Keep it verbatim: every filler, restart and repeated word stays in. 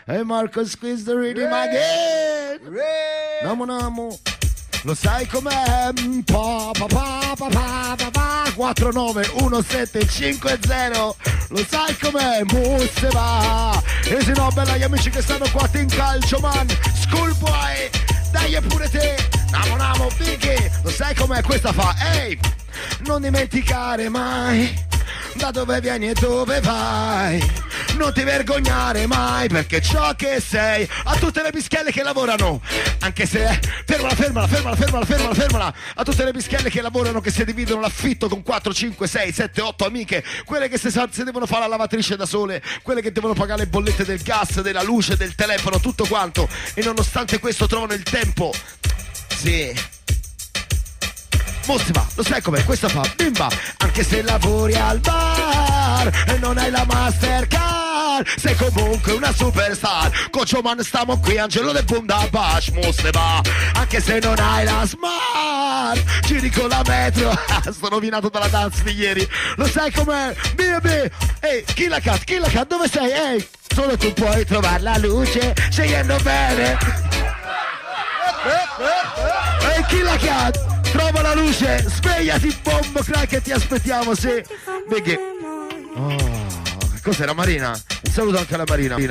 Hey Marco, squeeze the rhythm again. Namo namo. Lo sai com'è? Pa, pa, pa, pa, pa, pa, pa. quattro nove uno sette cinque zero. Lo sai com'è? Musse va. E se no, bella gli amici che stanno qua in calcio, man. Schoolboy, dai pure te. Namo namo, Vicky. Lo sai com'è? Questa fa. Ehi, non dimenticare mai da dove vieni e dove vai. Non ti vergognare mai perché ciò che sei. A tutte le bischelle che lavorano, anche se fermala, fermala, fermala, fermala, fermala, fermala. A tutte le bischelle che lavorano, che si dividono l'affitto con quattro, cinque, sei, sette, otto amiche. Quelle che si, si devono fare la lavatrice da sole. Quelle che devono pagare le bollette del gas, della luce, del telefono, tutto quanto. E nonostante questo trovano il tempo. Sì. Mossiva, lo sai com'è? Questa fa bimba. Anche se lavori al bar e non hai la Mastercard, sei comunque una superstar. Coach Man, stiamo qui, Angelo del Bunda Bash. Mossiva, anche se non hai la Smart, giri con la metro. Sto rovinato dalla dance di ieri. Lo sai com'è? B B. Ehi, Killa Cat, Killa Cat, dove sei? Ehi, solo tu puoi trovare la luce scegliendo bene. Ehi, Killa Cat, trova la luce, svegliati bombo crack che ti aspettiamo, sì. Biggie. Oh, cos'era Marina? Un saluto anche alla Marina.